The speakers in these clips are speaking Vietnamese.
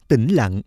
tĩnh lặng.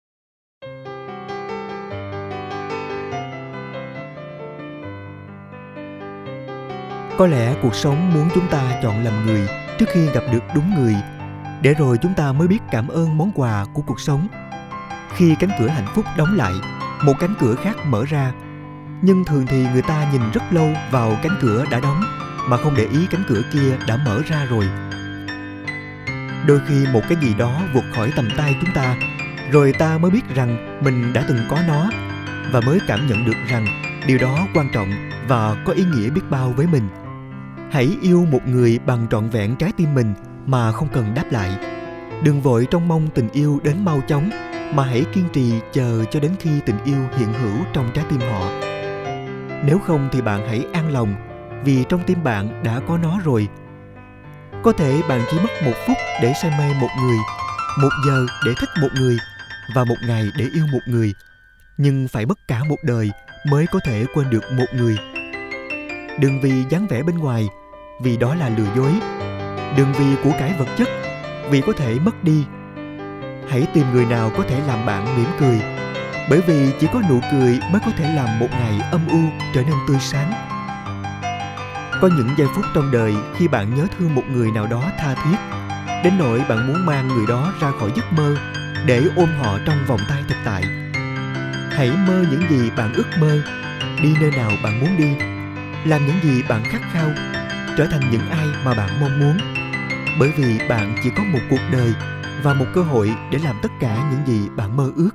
Có lẽ cuộc sống muốn chúng ta chọn làm người trước khi gặp được đúng người, để rồi chúng ta mới biết cảm ơn món quà của cuộc sống. Khi cánh cửa hạnh phúc đóng lại, một cánh cửa khác mở ra. Nhưng thường thì người ta nhìn rất lâu vào cánh cửa đã đóng mà không để ý cánh cửa kia đã mở ra rồi. Đôi khi một cái gì đó vụt khỏi tầm tay chúng ta, rồi ta mới biết rằng mình đã từng có nó, và mới cảm nhận được rằng điều đó quan trọng và có ý nghĩa biết bao với mình. Hãy yêu một người bằng trọn vẹn trái tim mình mà không cần đáp lại. Đừng vội trông mong tình yêu đến mau chóng, mà hãy kiên trì chờ cho đến khi tình yêu hiện hữu trong trái tim họ. Nếu không thì bạn hãy an lòng, vì trong tim bạn đã có nó rồi. Có thể bạn chỉ mất 1 phút để say mê một người, 1 giờ để thích một người, và 1 ngày để yêu một người, nhưng phải mất cả một đời mới có thể quên được một người. Đừng vì dáng vẻ bên ngoài, vì đó là lừa dối. Đừng vì của cải vật chất, vì có thể mất đi. Hãy tìm người nào có thể làm bạn mỉm cười, bởi vì chỉ có nụ cười mới có thể làm một ngày âm u trở nên tươi sáng. Có những giây phút trong đời khi bạn nhớ thương một người nào đó tha thiết, đến nỗi bạn muốn mang người đó ra khỏi giấc mơ để ôm họ trong vòng tay thực tại. Hãy mơ những gì bạn ước mơ, đi nơi nào bạn muốn đi, làm những gì bạn khát khao, trở thành những ai mà bạn mong muốn. Bởi vì bạn chỉ có một cuộc đời và một cơ hội để làm tất cả những gì bạn mơ ước.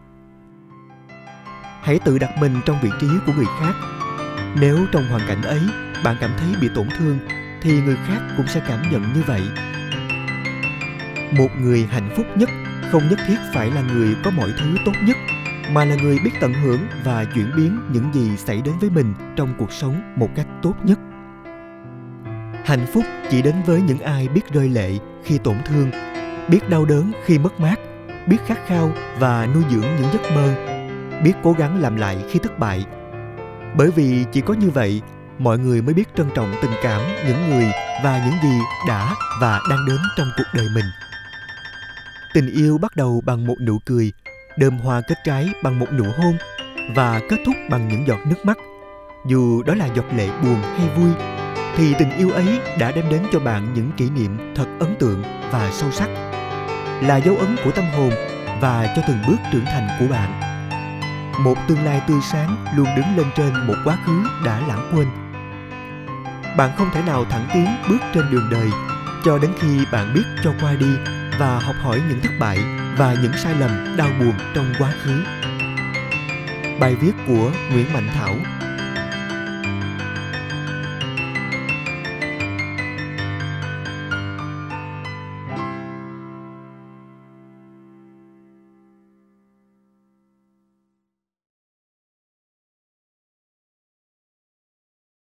Hãy tự đặt mình trong vị trí của người khác. Nếu trong hoàn cảnh ấy bạn cảm thấy bị tổn thương, thì người khác cũng sẽ cảm nhận như vậy. Một người hạnh phúc nhất không nhất thiết phải là người có mọi thứ tốt nhất, mà là người biết tận hưởng và chuyển biến những gì xảy đến với mình trong cuộc sống một cách tốt nhất. Hạnh phúc chỉ đến với những ai biết rơi lệ khi tổn thương, biết đau đớn khi mất mát, biết khát khao và nuôi dưỡng những giấc mơ, biết cố gắng làm lại khi thất bại. Bởi vì chỉ có như vậy, mọi người mới biết trân trọng tình cảm những người và những gì đã và đang đến trong cuộc đời mình. Tình yêu bắt đầu bằng một nụ cười, đơm hoa kết trái bằng một nụ hôn, và kết thúc bằng những giọt nước mắt. Dù đó là giọt lệ buồn hay vui, thì tình yêu ấy đã đem đến cho bạn những kỷ niệm thật ấn tượng và sâu sắc, là dấu ấn của tâm hồn và cho từng bước trưởng thành của bạn. Một tương lai tươi sáng luôn đứng lên trên một quá khứ đã lãng quên. Bạn không thể nào thẳng tiến bước trên đường đời cho đến khi bạn biết cho qua đi và học hỏi những thất bại và những sai lầm đau buồn trong quá khứ. Bài viết của Nguyễn Mạnh Thảo,